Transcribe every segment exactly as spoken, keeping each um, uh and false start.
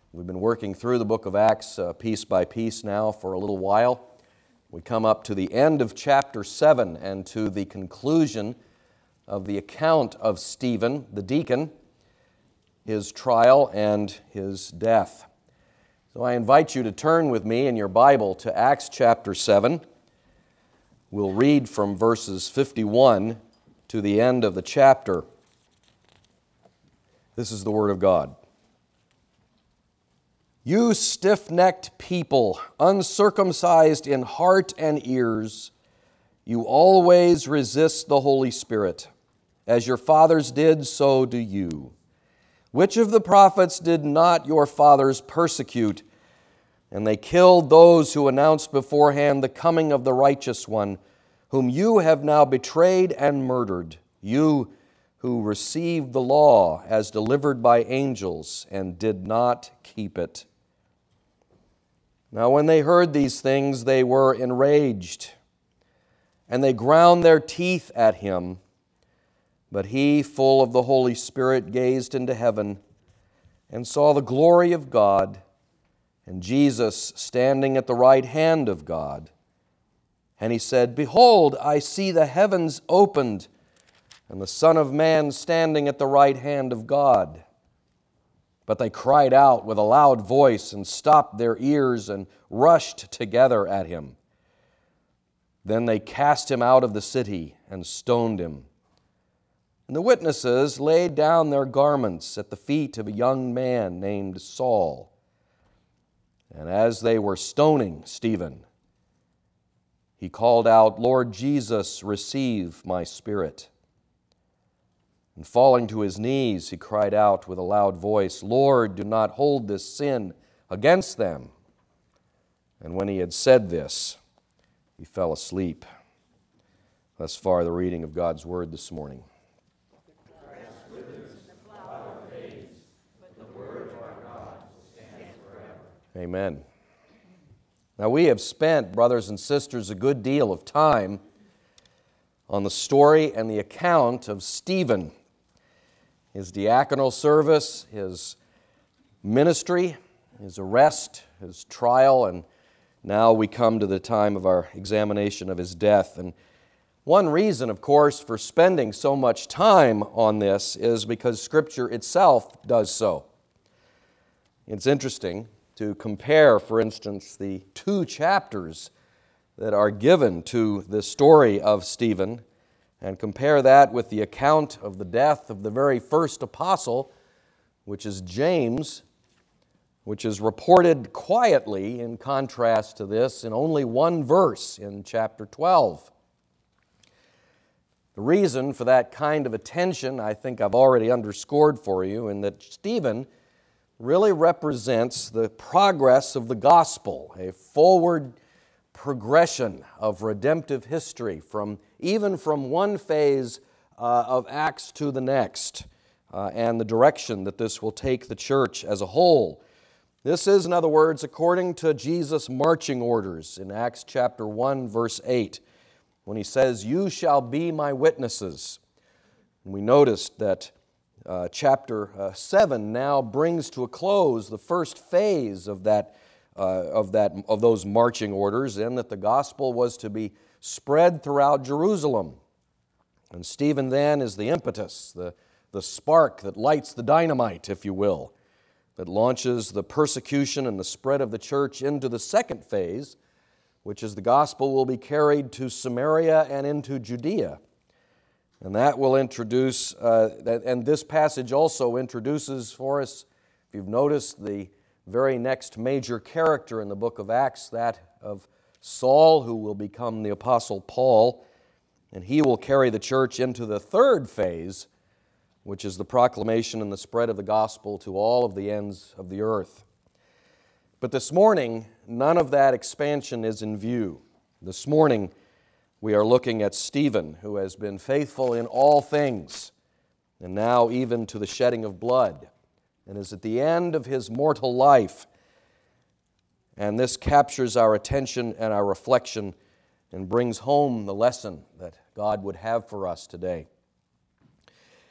We've been working through the book of Acts uh, piece by piece now for a little while. We come up to the end of chapter seven and to the conclusion of the account of Stephen, the deacon, his trial and his death. So I invite you to turn with me in your Bible to Acts chapter seven. We'll read from verses fifty-one to the end of the chapter. This is the Word of God. You stiff-necked people, uncircumcised in heart and ears, you always resist the Holy Spirit. As your fathers did, so do you. Which of the prophets did not your fathers persecute? And they killed those who announced beforehand the coming of the righteous one, whom you have now betrayed and murdered, you who received the law as delivered by angels and did not keep it. Now when they heard these things, they were enraged, and they ground their teeth at him. But he, full of the Holy Spirit, gazed into heaven and saw the glory of God, and Jesus standing at the right hand of God. And he said, Behold, I see the heavens opened, and the Son of Man standing at the right hand of God. But they cried out with a loud voice and stopped their ears and rushed together at him. Then they cast him out of the city and stoned him. And the witnesses laid down their garments at the feet of a young man named Saul. And as they were stoning Stephen, he called out, Lord Jesus, receive my spirit. And falling to his knees, he cried out with a loud voice, Lord, do not hold this sin against them. And when he had said this, he fell asleep. Thus far, the reading of God's Word this morning. Amen. Now, we have spent, brothers and sisters, a good deal of time on the story and the account of Stephen, his diaconal service, his ministry, his arrest, his trial, and now we come to the time of our examination of his death. And one reason, of course, for spending so much time on this is because Scripture itself does so. It's interesting to compare, for instance, the two chapters that are given to the story of Stephen and compare that with the account of the death of the very first apostle, which is James, which is reported quietly in contrast to this in only one verse in chapter twelve. The reason for that kind of attention, I think I've already underscored for you, in that Stephen really represents the progress of the gospel, a forward progression of redemptive history from even from one phase uh, of Acts to the next, uh, and the direction that this will take the church as a whole. This is, in other words, according to Jesus' marching orders in Acts chapter one, verse eight, when he says, You shall be my witnesses. And we noticed that Uh, chapter uh, seven now brings to a close the first phase of that, uh, of that, of those marching orders, in that the gospel was to be spread throughout Jerusalem. And Stephen then is the impetus, the, the spark that lights the dynamite, if you will, that launches the persecution and the spread of the church into the second phase, which is the gospel will be carried to Samaria and into Judea. And that will introduce, uh, and this passage also introduces for us, if you've noticed, the very next major character in the book of Acts, that of Saul, who will become the Apostle Paul, and he will carry the church into the third phase, which is the proclamation and the spread of the gospel to all of the ends of the earth. But this morning, none of that expansion is in view. This morning, we are looking at Stephen, who has been faithful in all things, and now even to the shedding of blood, and is at the end of his mortal life. And this captures our attention and our reflection and brings home the lesson that God would have for us today.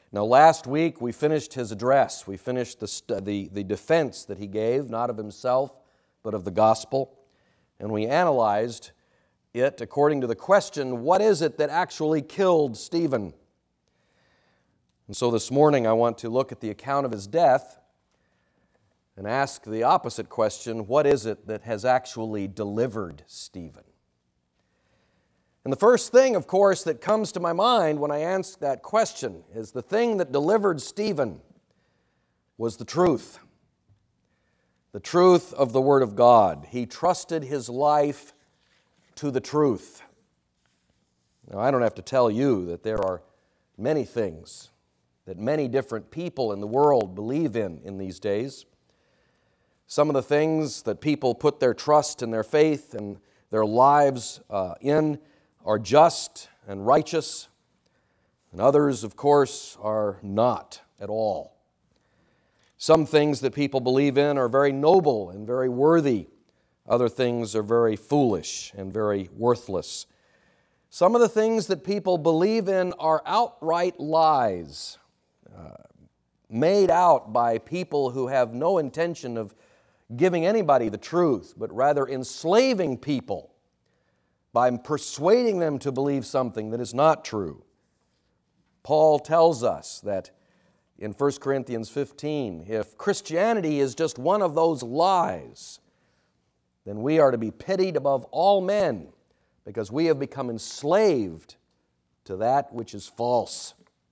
Now, last week we finished his address. We finished the, the, the defense that he gave, not of himself, but of the gospel. And we analyzed it according to the question, what is it that actually killed Stephen? And so this morning I want to look at the account of his death and ask the opposite question, what is it that has actually delivered Stephen? And the first thing, of course, that comes to my mind when I ask that question is the thing that delivered Stephen was the truth. The truth of the Word of God. He trusted his life to the truth. Now, I don't have to tell you that there are many things that many different people in the world believe in in these days. Some of the things that people put their trust and their faith and their lives uh, in are just and righteous, and others, of course, are not at all. Some things that people believe in are very noble and very worthy. Other things are very foolish and very worthless. Some of the things that people believe in are outright lies, uh, made out by people who have no intention of giving anybody the truth, but rather enslaving people by persuading them to believe something that is not true. Paul tells us that in First Corinthians fifteen, if Christianity is just one of those lies, then we are to be pitied above all men because we have become enslaved to that which is false.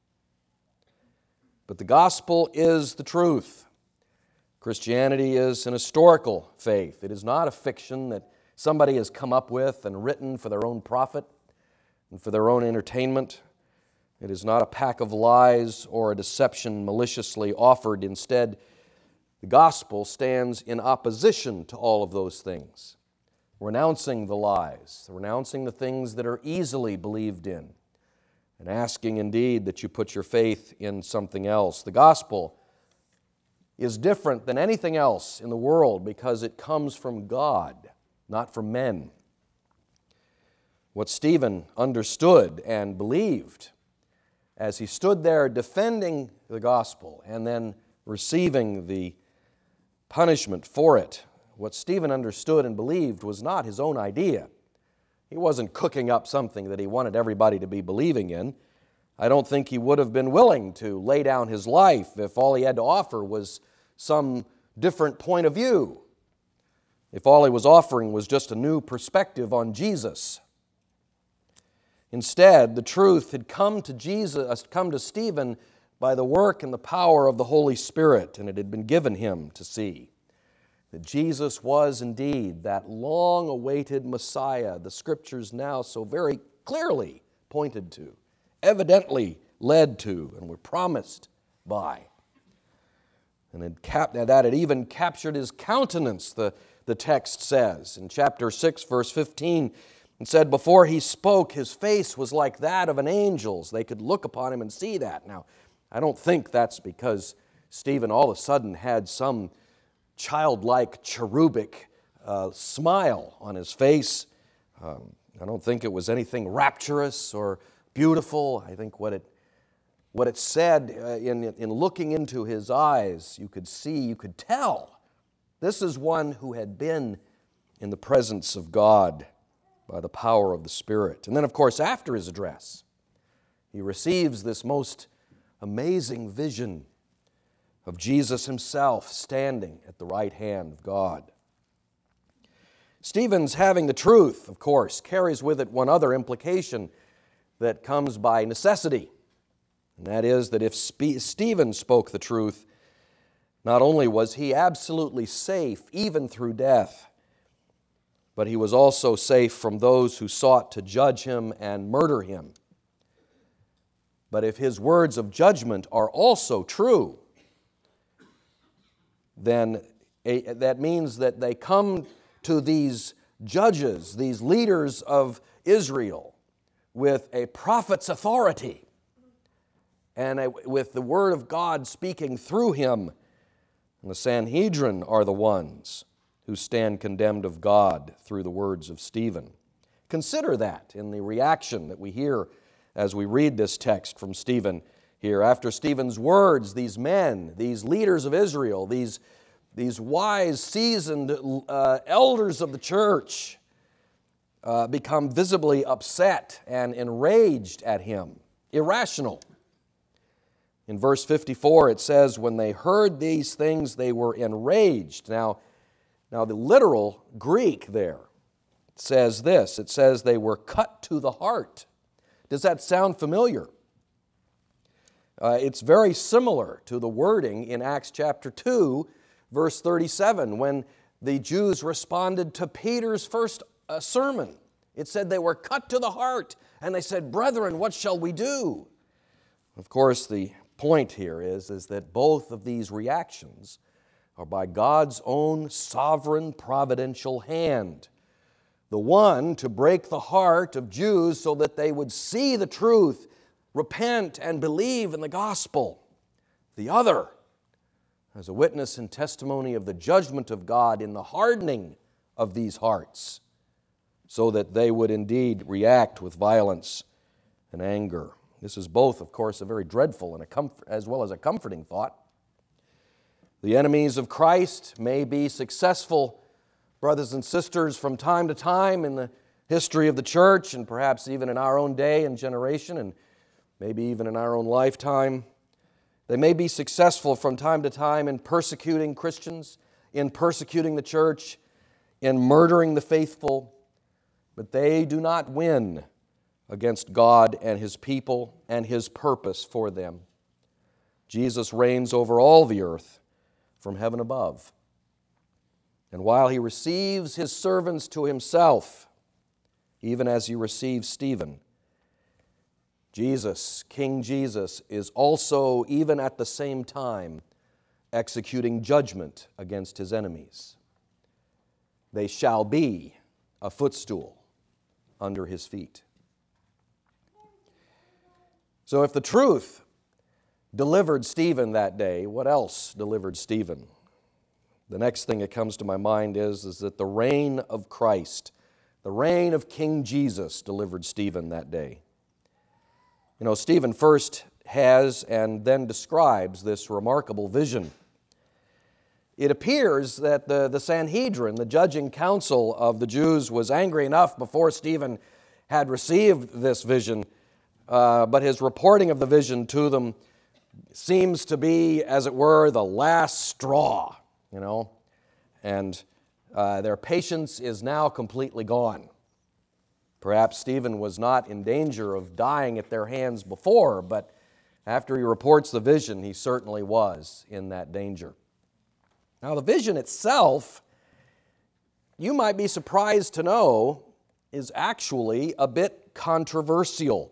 But the gospel is the truth. Christianity is an historical faith. It is not a fiction that somebody has come up with and written for their own profit and for their own entertainment. It is not a pack of lies or a deception maliciously offered. Instead, the gospel stands in opposition to all of those things, renouncing the lies, renouncing the things that are easily believed in, and asking indeed that you put your faith in something else. The gospel is different than anything else in the world because it comes from God, not from men. What Stephen understood and believed as he stood there defending the gospel and then receiving the punishment for it, what Stephen understood and believed was not his own idea. He wasn't cooking up something that he wanted everybody to be believing in. I don't think he would have been willing to lay down his life if all he had to offer was some different point of view, if all he was offering was just a new perspective on Jesus. Instead, the truth had come to Jesus, come to Stephen by the work and the power of the Holy Spirit, and it had been given him to see that Jesus was indeed that long-awaited Messiah the Scriptures now so very clearly pointed to, evidently led to, and were promised by. And it cap- that had even captured his countenance, the, the text says. In chapter six, verse fifteen, it said, before he spoke, his face was like that of an angel's. They could look upon him and see that. Now, I don't think that's because Stephen all of a sudden had some childlike, cherubic uh, smile on his face. Um, I don't think it was anything rapturous or beautiful. I think what it what it said uh, in, in looking into his eyes, you could see, you could tell, this is one who had been in the presence of God by the power of the Spirit. And then, of course, after his address, he receives this most amazing vision of Jesus himself standing at the right hand of God. Stephen's having the truth, of course, carries with it one other implication that comes by necessity, and that is that if Spe- Stephen spoke the truth, not only was he absolutely safe even through death, but he was also safe from those who sought to judge him and murder him. But if his words of judgment are also true, then a, that means that they come to these judges, these leaders of Israel, with a prophet's authority and a, with the word of God speaking through him. And the Sanhedrin are the ones who stand condemned of God through the words of Stephen. Consider that in the reaction that we hear as we read this text from Stephen. here. After Stephen's words, these men, these leaders of Israel, these, these wise, seasoned uh, elders of the church uh, become visibly upset and enraged at him, irrational. In verse fifty-four, it says, when they heard these things, they were enraged. Now, now the literal Greek there says this. It says they were cut to the heart. Does that sound familiar? Uh, it's very similar to the wording in Acts chapter two, verse thirty-seven, when the Jews responded to Peter's first uh, sermon. It said they were cut to the heart, and they said, brethren, what shall we do? Of course, the point here is, is that both of these reactions are by God's own sovereign providential hand. The one to break the heart of Jews so that they would see the truth, repent, and believe in the gospel. The other as a witness and testimony of the judgment of God in the hardening of these hearts, so that they would indeed react with violence and anger. This is both, of course, a very dreadful and a comfort, as well as a comforting thought. The enemies of Christ may be successful, brothers and sisters, from time to time in the history of the church, and perhaps even in our own day and generation, and maybe even in our own lifetime. They may be successful from time to time in persecuting Christians, in persecuting the church, in murdering the faithful, but they do not win against God and His people and His purpose for them. Jesus reigns over all the earth from heaven above. And while He receives His servants to Himself, even as He receives Stephen, Jesus, King Jesus, is also, even at the same time, executing judgment against His enemies. They shall be a footstool under His feet. So if the truth delivered Stephen that day, what else delivered Stephen? The next thing that comes to my mind is, is that the reign of Christ, the reign of King Jesus, delivered Stephen that day. You know, Stephen first has and then describes this remarkable vision. It appears that the, the Sanhedrin, the judging council of the Jews, was angry enough before Stephen had received this vision, uh, but his reporting of the vision to them seems to be, as it were, the last straw, you know, and uh, their patience is now completely gone. Perhaps Stephen was not in danger of dying at their hands before, but after he reports the vision, he certainly was in that danger. Now, the vision itself, you might be surprised to know, is actually a bit controversial.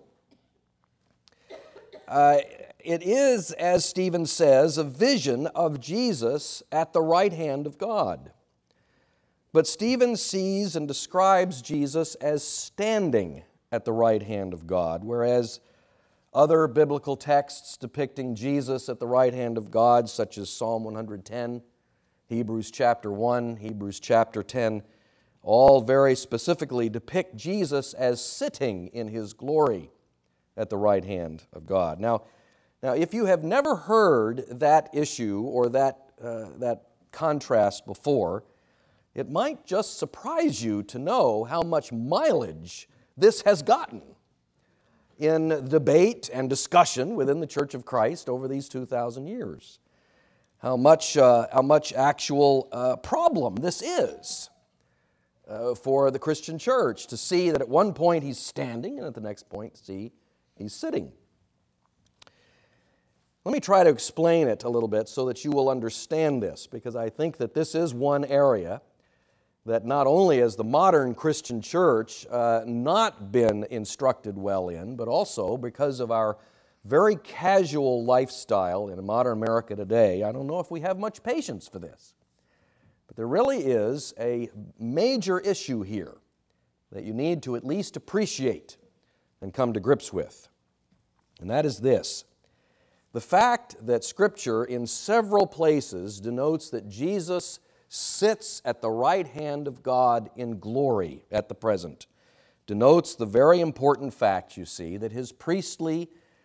Uh, it is, as Stephen says, a vision of Jesus at the right hand of God. But Stephen sees and describes Jesus as standing at the right hand of God, whereas other biblical texts depicting Jesus at the right hand of God, such as Psalm one hundred ten, Hebrews chapter one, Hebrews chapter ten, all very specifically depict Jesus as sitting in His glory at the right hand of God. Now, now if you have never heard that issue or that, uh, that contrast before, it might just surprise you to know how much mileage this has gotten in debate and discussion within the Church of Christ over these two thousand years. How much, uh, how much actual uh, problem this is uh, for the Christian church to see that at one point He's standing and at the next point see He's sitting. Let me try to explain it a little bit so that you will understand this, because I think that this is one area that not only has the modern Christian church uh, not been instructed well in, but also because of our very casual lifestyle in modern America today, I don't know if we have much patience for this. But there really is a major issue here that you need to at least appreciate and come to grips with. And that is this: the fact that Scripture in several places denotes that Jesus sits at the right hand of God in glory at the present denotes the very important fact, you see, that His priestly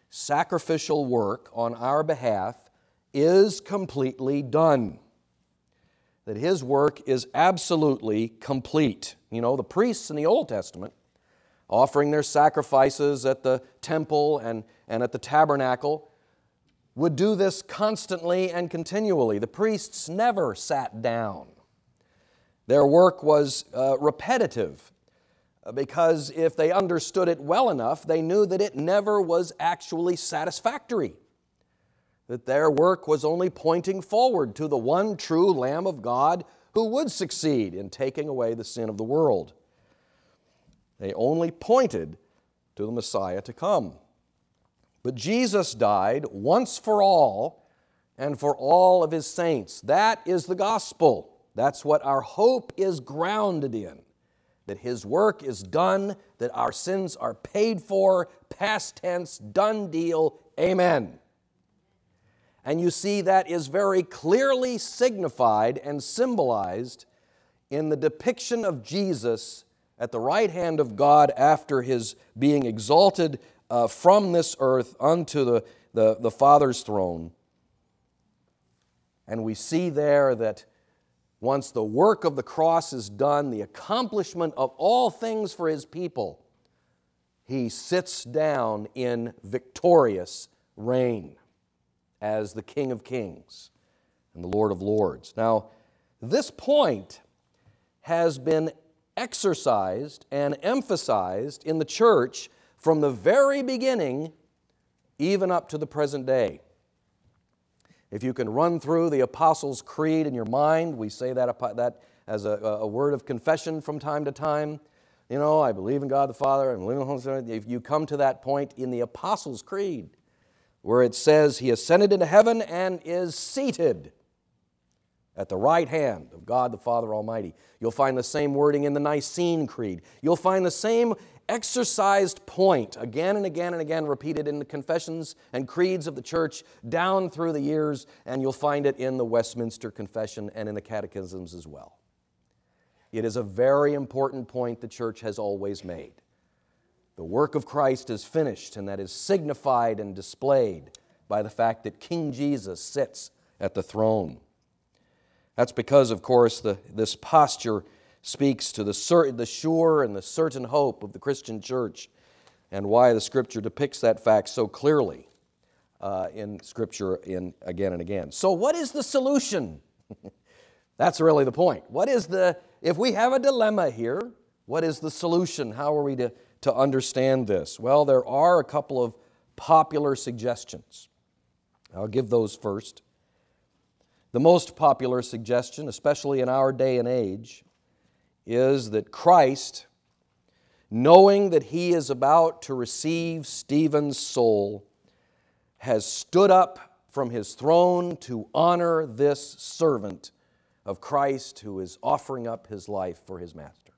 sacrificial work on our behalf is completely done. That His work is absolutely complete. You know, the priests in the Old Testament, offering their sacrifices at the temple and, and at the tabernacle, would do this constantly and continually. The priests never sat down. Their work was uh, repetitive, because if they understood it well enough, they knew that it never was actually satisfactory, that their work was only pointing forward to the one true Lamb of God who would succeed in taking away the sin of the world. They only pointed to the Messiah to come. But Jesus died once for all and for all of His saints. That is the gospel. That's what our hope is grounded in. That His work is done, that our sins are paid for, past tense, done deal, amen. And you see that is very clearly signified and symbolized in the depiction of Jesus at the right hand of God after His being exalted uh, from this earth unto the, the, the Father's throne. And we see there that once the work of the cross is done, the accomplishment of all things for His people, He sits down in victorious reign as the King of Kings and the Lord of Lords. Now, this point has been exercised and emphasized in the church from the very beginning, even up to the present day. If you can run through the Apostles' Creed in your mind, we say that, that as a, a word of confession from time to time. You know, I believe in God the Father, I believe in the Holy Spirit. If you come to that point in the Apostles' Creed, where it says He ascended into heaven and is seated at the right hand of God the Father Almighty. You'll find the same wording in the Nicene Creed. You'll find the same exercised point again and again and again repeated in the confessions and creeds of the church down through the years, and you'll find it in the Westminster Confession and in the catechisms as well. It is a very important point the church has always made. The work of Christ is finished, and that is signified and displayed by the fact that King Jesus sits at the throne. That's because, of course, the, this posture speaks to the, cer- the sure and the certain hope of the Christian church, and why the Scripture depicts that fact so clearly uh, in Scripture in, again and again. So what is the solution? That's really the point. What is the, if we have a dilemma here, what is the solution? How are we to, to understand this? Well, there are a couple of popular suggestions. I'll give those first. The most popular suggestion, especially in our day and age, is that Christ, knowing that He is about to receive Stephen's soul, has stood up from His throne to honor this servant of Christ who is offering up his life for his master.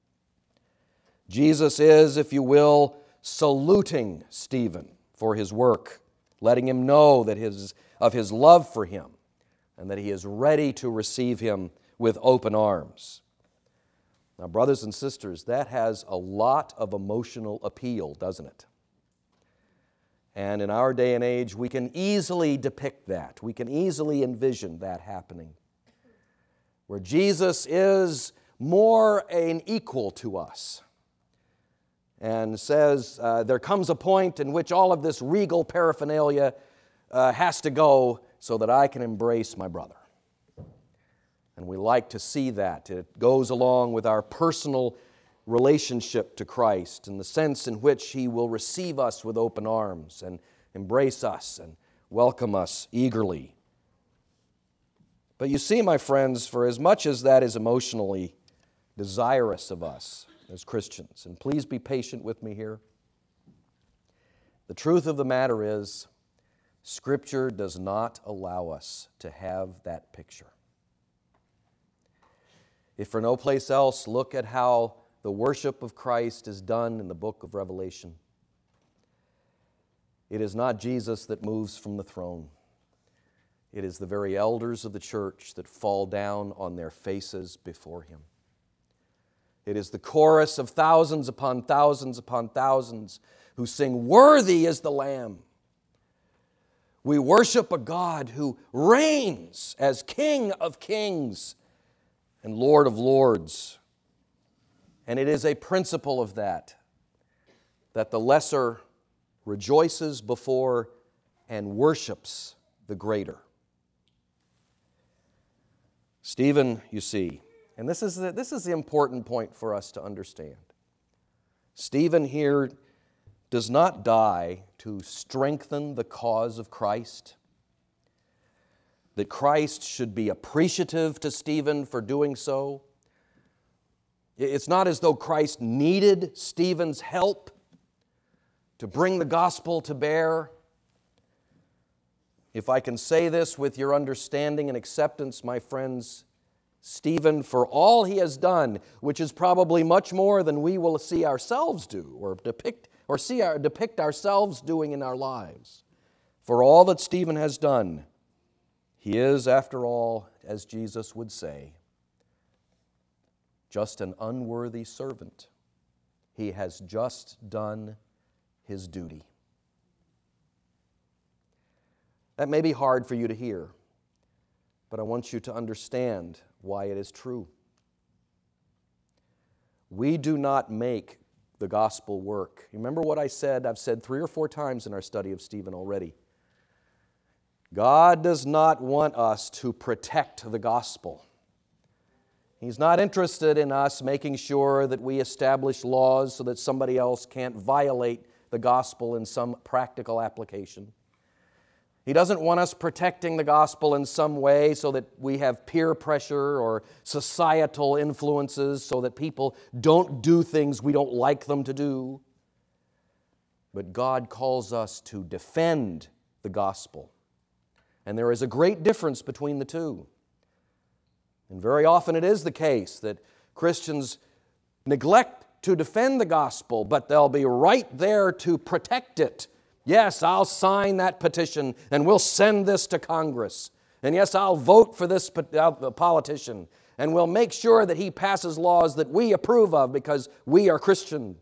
Jesus is, if you will, saluting Stephen for his work, letting him know that his, of his love for him, and that he is ready to receive him with open arms. Now, brothers and sisters, that has a lot of emotional appeal, doesn't it? And in our day and age, we can easily depict that. We can easily envision that happening, where Jesus is more an equal to us and says, uh, there comes a point in which all of this regal paraphernalia uh, has to go so that I can embrace my brother. And we like to see that. It goes along with our personal relationship to Christ in the sense in which He will receive us with open arms and embrace us and welcome us eagerly. But you see, my friends, for as much as that is emotionally desirous of us as Christians, and please be patient with me here, the truth of the matter is, Scripture does not allow us to have that picture. If for no place else, look at how the worship of Christ is done in the book of Revelation. It is not Jesus that moves from the throne. It is the very elders of the church that fall down on their faces before Him. It is the chorus of thousands upon thousands upon thousands who sing, "Worthy is the Lamb We worship a God who reigns as King of kings and Lord of lords. And it is a principle of that, that the lesser rejoices before and worships the greater. Stephen, you see, and this is the, this is the important point for us to understand. Stephen here does not die to strengthen the cause of Christ, that Christ should be appreciative to Stephen for doing so. It's not as though Christ needed Stephen's help to bring the gospel to bear. If I can say this with your understanding and acceptance, my friends, Stephen, for all he has done, which is probably much more than we will see ourselves do or depict or see our, depict ourselves doing in our lives, for all that Stephen has done, he is, after all, as Jesus would say, just an unworthy servant. He has just done his duty. That may be hard for you to hear, but I want you to understand why it is true. We do not make the gospel work. Remember what I said? I've said three or four times in our study of Stephen already. God does not want us to protect the gospel. He's not interested in us making sure that we establish laws so that somebody else can't violate the gospel in some practical application. He doesn't want us protecting the gospel in some way so that we have peer pressure or societal influences so that people don't do things we don't like them to do. But God calls us to defend the gospel. And there is a great difference between the two. And very often it is the case that Christians neglect to defend the gospel, but they'll be right there to protect it. Yes, I'll sign that petition and we'll send this to Congress. And yes, I'll vote for this politician and we'll make sure that he passes laws that we approve of because we are Christian.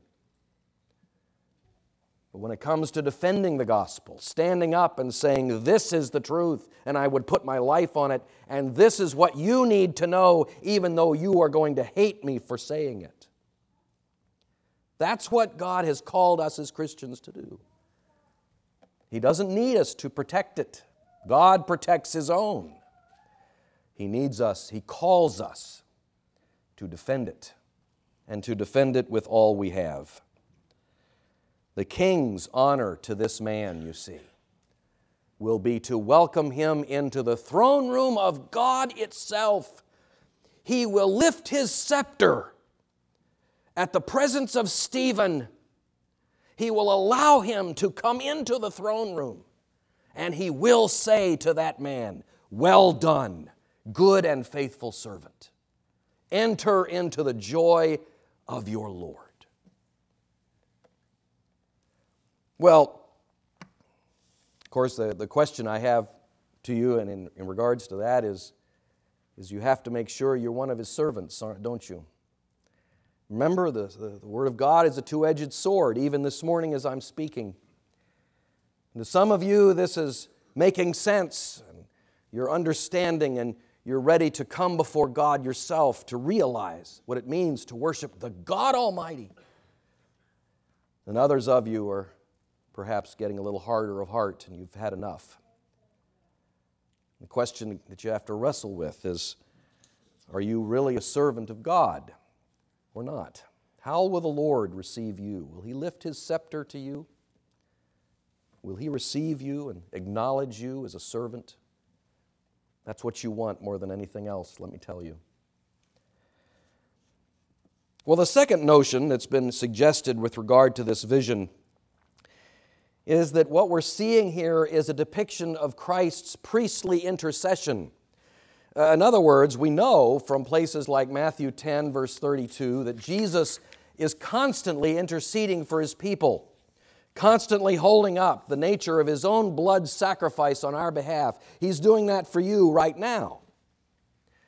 But when it comes to defending the gospel, standing up and saying, this is the truth and I would put my life on it, and this is what you need to know even though you are going to hate me for saying it. That's what God has called us as Christians to do. He doesn't need us to protect it. God protects His own. He needs us, He calls us to defend it, and to defend it with all we have. The king's honor to this man, you see, will be to welcome him into the throne room of God itself. He will lift his scepter at the presence of Stephen. He will allow him to come into the throne room, and he will say to that man, well done, good and faithful servant. Enter into the joy of your Lord. Well, of course, the, the question I have to you and in, in regards to that is, is you have to make sure you're one of His servants, don't you? Remember, the, the, the Word of God is a two-edged sword, even this morning as I'm speaking. And to some of you, this is making sense, and you're understanding, and you're ready to come before God yourself to realize what it means to worship the God Almighty. And others of you are perhaps getting a little harder of heart, and you've had enough. The question that you have to wrestle with is, are you really a servant of God or not? How will the Lord receive you? Will He lift His scepter to you? Will He receive you and acknowledge you as a servant? That's what you want more than anything else, let me tell you. Well, the second notion that's been suggested with regard to this vision is that what we're seeing here is a depiction of Christ's priestly intercession. Uh, in other words, we know from places like Matthew ten, verse thirty-two, that Jesus is constantly interceding for His people, constantly holding up the nature of His own blood sacrifice on our behalf. He's doing that for you right now,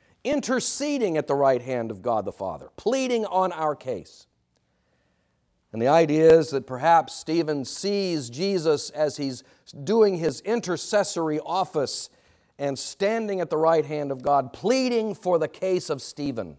interceding at the right hand of God the Father, pleading on our case. And the idea is that perhaps Stephen sees Jesus as he's doing his intercessory office and standing at the right hand of God, pleading for the case of Stephen.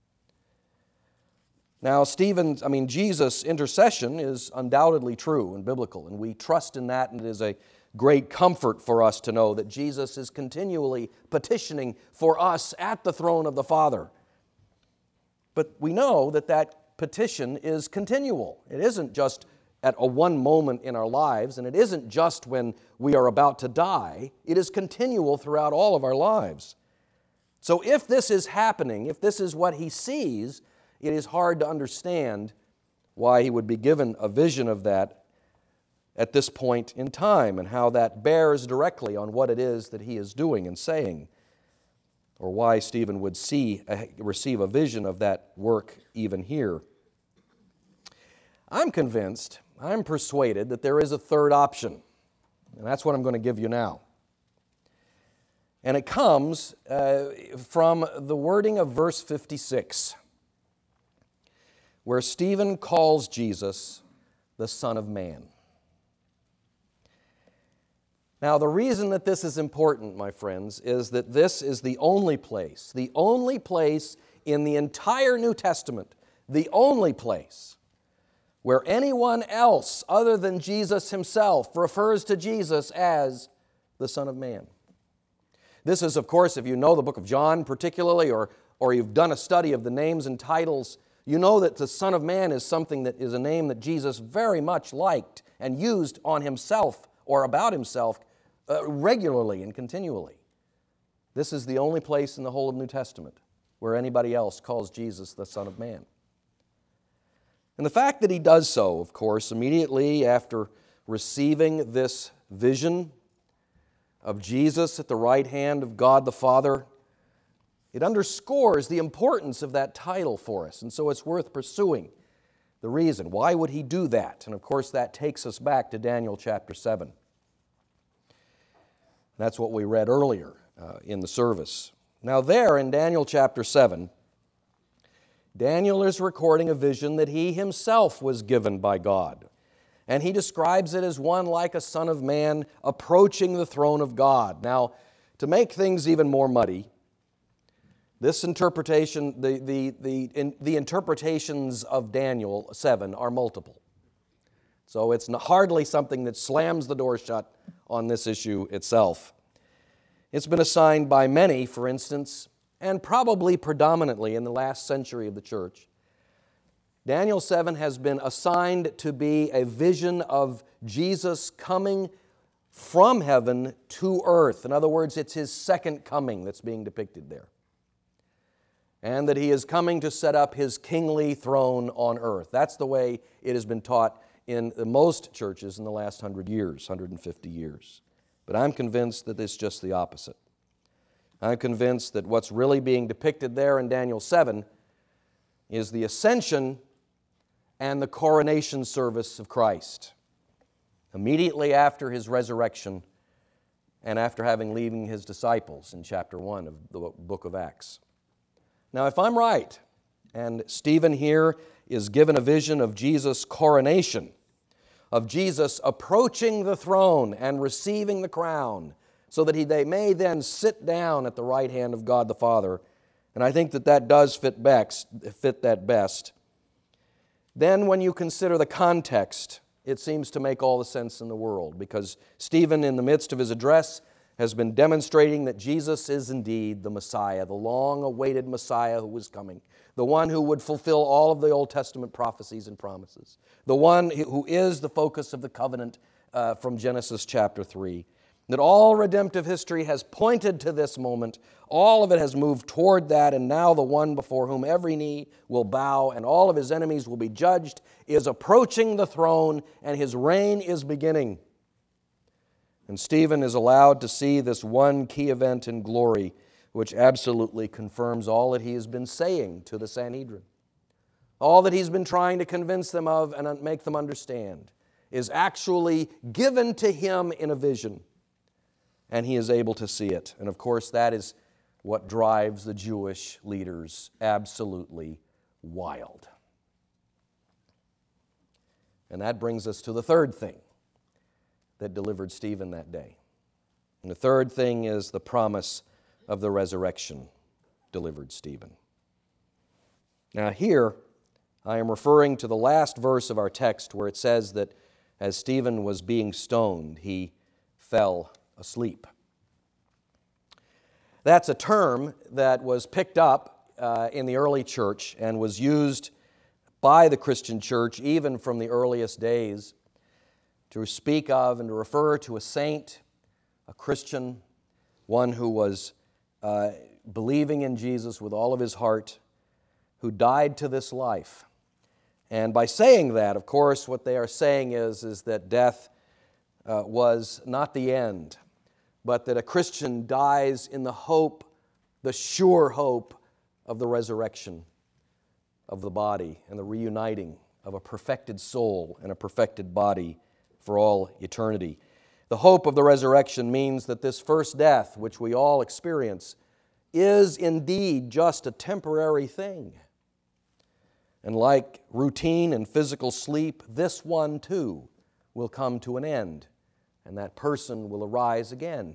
Now, Stephen's, I mean, Jesus' intercession is undoubtedly true and biblical, and we trust in that, and it is a great comfort for us to know that Jesus is continually petitioning for us at the throne of the Father. But we know that that petition is continual. It isn't just at a one moment in our lives, and it isn't just when we are about to die. It is continual throughout all of our lives. So if this is happening, if this is what he sees, it is hard to understand why he would be given a vision of that at this point in time, and how that bears directly on what it is that he is doing and saying, or why Stephen would see, receive a vision of that work even here. I'm convinced, I'm persuaded that there is a third option, and that's what I'm going to give you now. And it comes uh, from the wording of verse fifty-six, where Stephen calls Jesus the Son of Man. Now, the reason that this is important, my friends, is that this is the only place, the only place in the entire New Testament, the only place where anyone else other than Jesus himself refers to Jesus as the Son of Man. This is, of course, if you know the book of John particularly, or, or you've done a study of the names and titles, you know that the Son of Man is something that is a name that Jesus very much liked and used on himself or about himself uh, regularly and continually. This is the only place in the whole of New Testament where anybody else calls Jesus the Son of Man. And the fact that he does so, of course, immediately after receiving this vision of Jesus at the right hand of God the Father, it underscores the importance of that title for us, and so it's worth pursuing the reason. Why would he do that? And of course, that takes us back to Daniel chapter seven. That's what we read earlier uh, in the service. Now there in Daniel chapter seven, Daniel is recording a vision that he himself was given by God. And he describes it as one like a son of man approaching the throne of God. Now, to make things even more muddy, this interpretation, the, the, the, in, the interpretations of Daniel seven are multiple. So it's hardly something that slams the door shut on this issue itself. It's been assigned by many, for instance, and probably predominantly in the last century of the church. Daniel seven has been assigned to be a vision of Jesus coming from heaven to earth. In other words, it's his second coming that's being depicted there. And that he is coming to set up his kingly throne on earth. That's the way it has been taught in most churches in the last hundred years, one hundred fifty years. But I'm convinced that it's just the opposite. I'm convinced that what's really being depicted there in Daniel seven is the ascension and the coronation service of Christ, immediately after his resurrection and after having leaving his disciples in chapter one of the book of Acts. Now, if I'm right, and Stephen here is given a vision of Jesus' coronation, of Jesus approaching the throne and receiving the crown, so that he, they may then sit down at the right hand of God the Father. And I think that that does fit, best, fit that best. Then when you consider the context, it seems to make all the sense in the world, because Stephen, in the midst of his address, has been demonstrating that Jesus is indeed the Messiah, the long-awaited Messiah who was coming, the one who would fulfill all of the Old Testament prophecies and promises, the one who is the focus of the covenant uh, from Genesis chapter three. That all redemptive history has pointed to this moment. All of it has moved toward that, and now the one before whom every knee will bow and all of his enemies will be judged is approaching the throne, and his reign is beginning. And Stephen is allowed to see this one key event in glory, which absolutely confirms all that he has been saying to the Sanhedrin. All that he's been trying to convince them of and make them understand is actually given to him in a vision. And he is able to see it. And of course, that is what drives the Jewish leaders absolutely wild. And that brings us to the third thing that delivered Stephen that day. And the third thing is the promise of the resurrection delivered Stephen. Now here, I am referring to the last verse of our text where it says that as Stephen was being stoned, he fell asleep. That's a term that was picked up uh, in the early church and was used by the Christian church even from the earliest days to speak of and to refer to a saint, a Christian, one who was uh, believing in Jesus with all of his heart, who died to this life. And by saying that, of course, what they are saying is, is that death uh, was not the end, but that a Christian dies in the hope, the sure hope of the resurrection of the body and the reuniting of a perfected soul and a perfected body for all eternity. The hope of the resurrection means that this first death, which we all experience, is indeed just a temporary thing. And like routine and physical sleep, this one too will come to an end, and that person will arise again.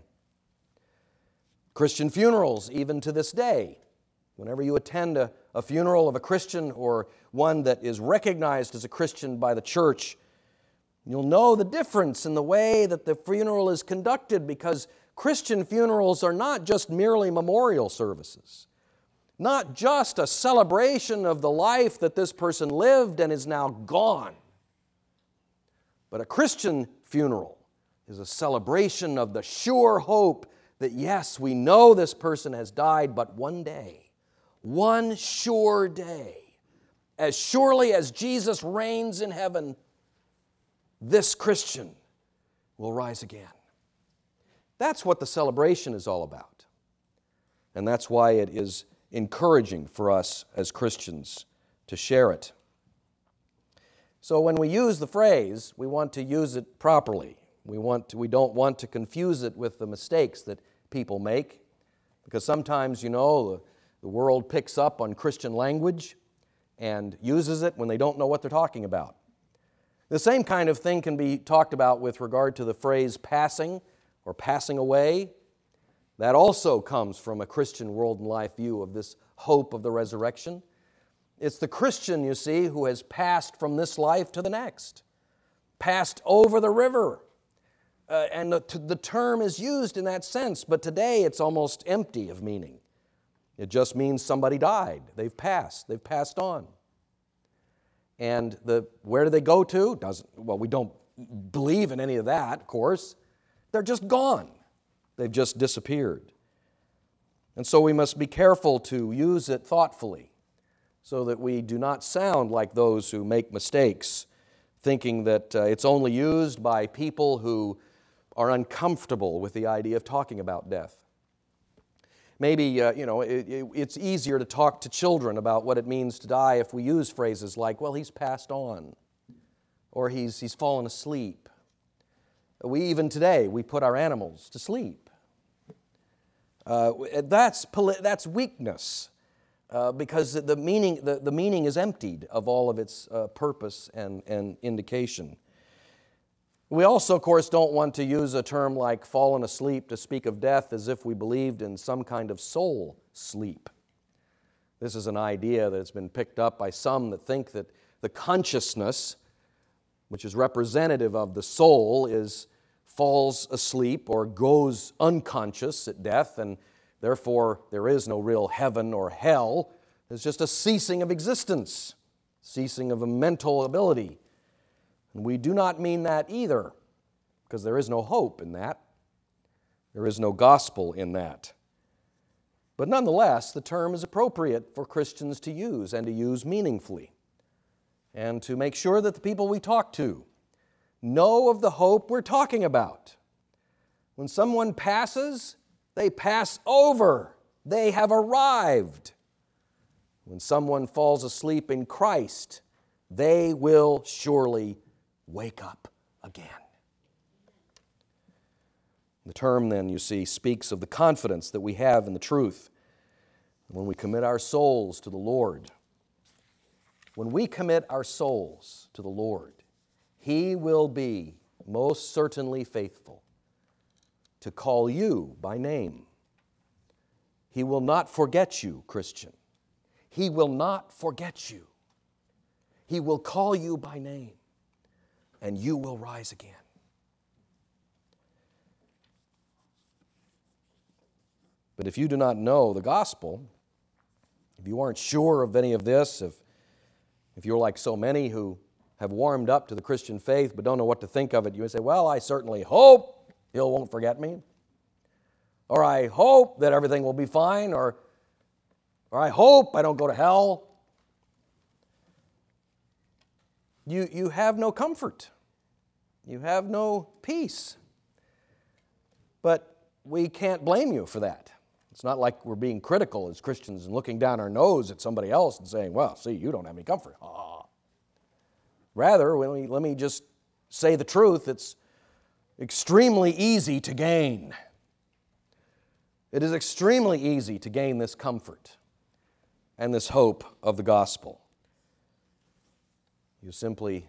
Christian funerals, even to this day, whenever you attend a, a funeral of a Christian or one that is recognized as a Christian by the church, you'll know the difference in the way that the funeral is conducted, because Christian funerals are not just merely memorial services, not just a celebration of the life that this person lived and is now gone. But a Christian funeral is a celebration of the sure hope that, yes, we know this person has died, but one day, one sure day, as surely as Jesus reigns in heaven, this Christian will rise again. That's what the celebration is all about. And that's why it is encouraging for us as Christians to share it. So when we use the phrase, we want to use it properly. We want to, we don't want to confuse it with the mistakes that people make, because sometimes, you know, the, the world picks up on Christian language and uses it when they don't know what they're talking about. The same kind of thing can be talked about with regard to the phrase passing or passing away. That also comes from a Christian world and life view of this hope of the resurrection. It's the Christian, you see, who has passed from this life to the next, passed over the river. Uh, and the, the term is used in that sense, but today it's almost empty of meaning. It just means somebody died. They've passed. They've passed on. And the where do they go to? Doesn't, well, we don't believe in any of that, of course. They're just gone. They've just disappeared. And so we must be careful to use it thoughtfully so that we do not sound like those who make mistakes, thinking that uh, it's only used by people who are uncomfortable with the idea of talking about death. Maybe, uh, you know, it, it, it's easier to talk to children about what it means to die if we use phrases like, well, he's passed on, or he's, he's fallen asleep. We even today, we put our animals to sleep. Uh, that's, that's weakness, uh, because the meaning, the, the meaning is emptied of all of its uh, purpose and, and indication. We also, of course, don't want to use a term like fallen asleep to speak of death as if we believed in some kind of soul sleep. This is an idea that's been picked up by some that think that the consciousness, which is representative of the soul, is falls asleep or goes unconscious at death, and therefore there is no real heaven or hell. It's just a ceasing of existence, ceasing of a mental ability. And we do not mean that either, because there is no hope in that. There is no gospel in that. But nonetheless, the term is appropriate for Christians to use, and to use meaningfully, and to make sure that the people we talk to know of the hope we're talking about. When someone passes, they pass over. They have arrived. When someone falls asleep in Christ, they will surely wake up again. The term then, you see, speaks of the confidence that we have in the truth when we commit our souls to the Lord. When we commit our souls to the Lord, He will be most certainly faithful to call you by name. He will not forget you, Christian. He will not forget you. He will call you by name, and you will rise again. But if you do not know the gospel, if you aren't sure of any of this, if, if you're like so many who have warmed up to the Christian faith but don't know what to think of it, you would say, well, I certainly hope He won't forget me. Or I hope that everything will be fine. Or, or I hope I don't go to hell. You, you have no comfort. You have no peace. But we can't blame you for that. It's not like we're being critical as Christians and looking down our nose at somebody else and saying, well, see, you don't have any comfort. Ah. Rather, let me, let me just say the truth, it's extremely easy to gain. It is extremely easy to gain this comfort and this hope of the gospel. You simply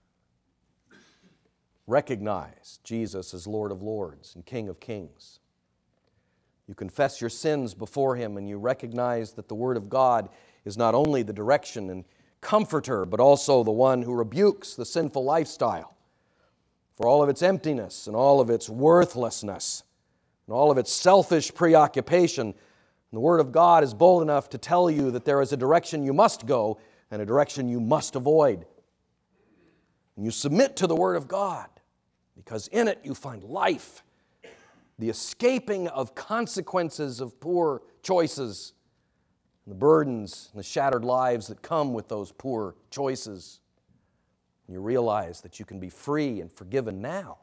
recognize Jesus as Lord of Lords and King of Kings. You confess your sins before Him, and you recognize that the Word of God is not only the direction and comforter, but also the one who rebukes the sinful lifestyle for all of its emptiness and all of its worthlessness and all of its selfish preoccupation. And the Word of God is bold enough to tell you that there is a direction you must go and a direction you must avoid. And you submit to the Word of God because in it you find life, the escaping of consequences of poor choices, and the burdens and the shattered lives that come with those poor choices. And you realize that you can be free and forgiven now,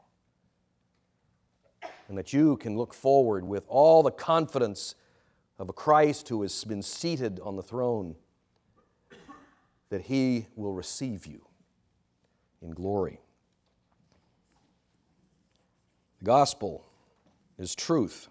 and that you can look forward with all the confidence of a Christ who has been seated on the throne, that He will receive you in glory. The gospel is truth.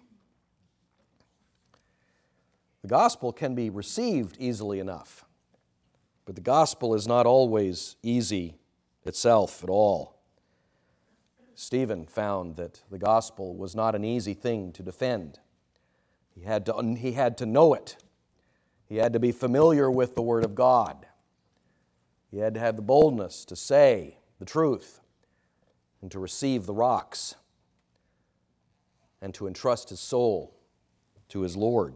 The gospel can be received easily enough, but the gospel is not always easy itself at all. Stephen found that the gospel was not an easy thing to defend. He had to, he had to know it. He had to be familiar with the Word of God. He had to have the boldness to say the truth and to receive the rocks and to entrust his soul to his Lord.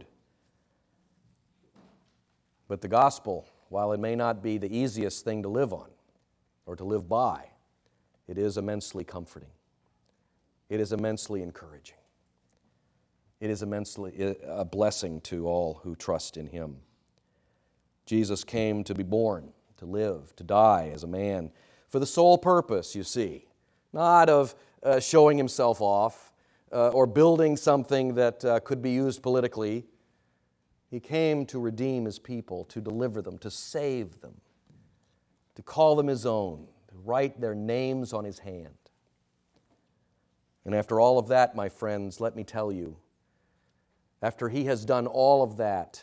But the gospel, while it may not be the easiest thing to live on or to live by, it is immensely comforting. It is immensely encouraging. It is immensely a blessing to all who trust in Him. Jesus came to be born, to live, to die as a man for the sole purpose, you see, not of uh, showing Himself off, Uh, or building something that uh, could be used politically. He came to redeem His people, to deliver them, to save them, to call them His own, to write their names on His hand. And after all of that, my friends, let me tell you, after He has done all of that,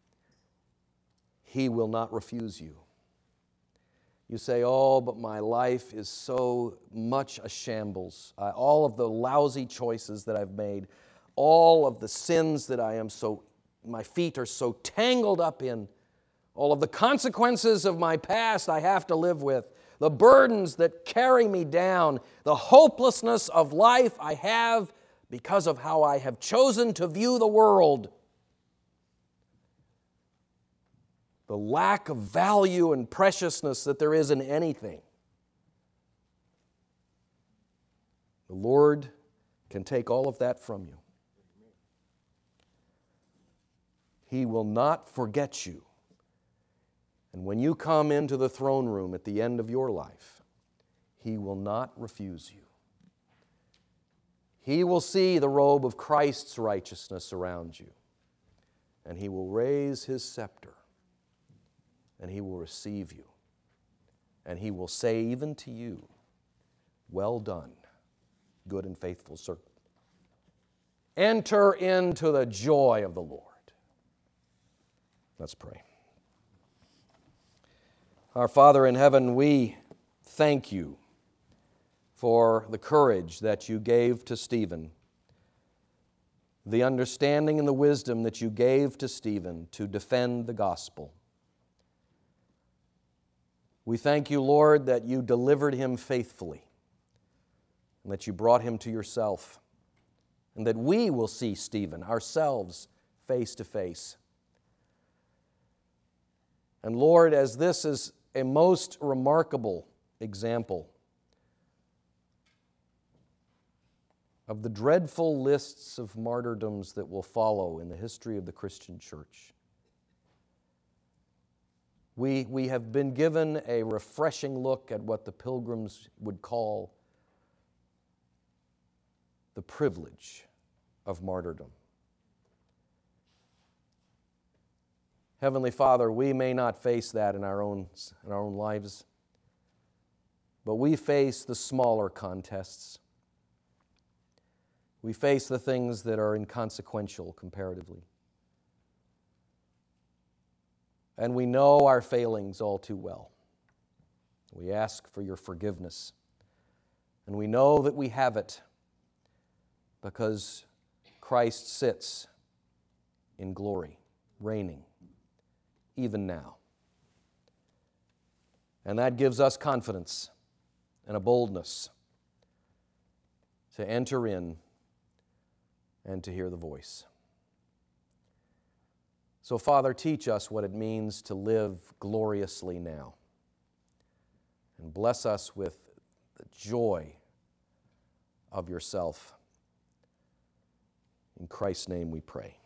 He will not refuse you. You say, oh, but my life is so much a shambles. Uh, all of the lousy choices that I've made, all of the sins that I am so, my feet are so tangled up in, all of the consequences of my past I have to live with, the burdens that carry me down, the hopelessness of life I have because of how I have chosen to view the world. The lack of value and preciousness that there is in anything. The Lord can take all of that from you. He will not forget you. And when you come into the throne room at the end of your life, He will not refuse you. He will see the robe of Christ's righteousness around you, and He will raise His scepter, and He will receive you. And He will say even to you, well done, good and faithful servant. Enter into the joy of the Lord. Let's pray. Our Father in heaven, we thank You for the courage that you gave to Stephen, the understanding and the wisdom that you gave to Stephen to defend the gospel. We thank you, Lord, that you delivered him faithfully and that you brought him to yourself, and that we will see Stephen ourselves face to face. And Lord, as this is a most remarkable example of the dreadful lists of martyrdoms that will follow in the history of the Christian church, we, we have been given a refreshing look at what the pilgrims would call the privilege of martyrdom. Heavenly Father, we may not face that in our own, in our own lives, but we face the smaller contests. We face the things that are inconsequential comparatively. And we know our failings all too well. We ask for your forgiveness. And we know that we have it because Christ sits in glory, reigning, even now. And that gives us confidence and a boldness to enter in and to hear the voice. So, Father, teach us what it means to live gloriously now. And bless us with the joy of yourself. In Christ's name we pray.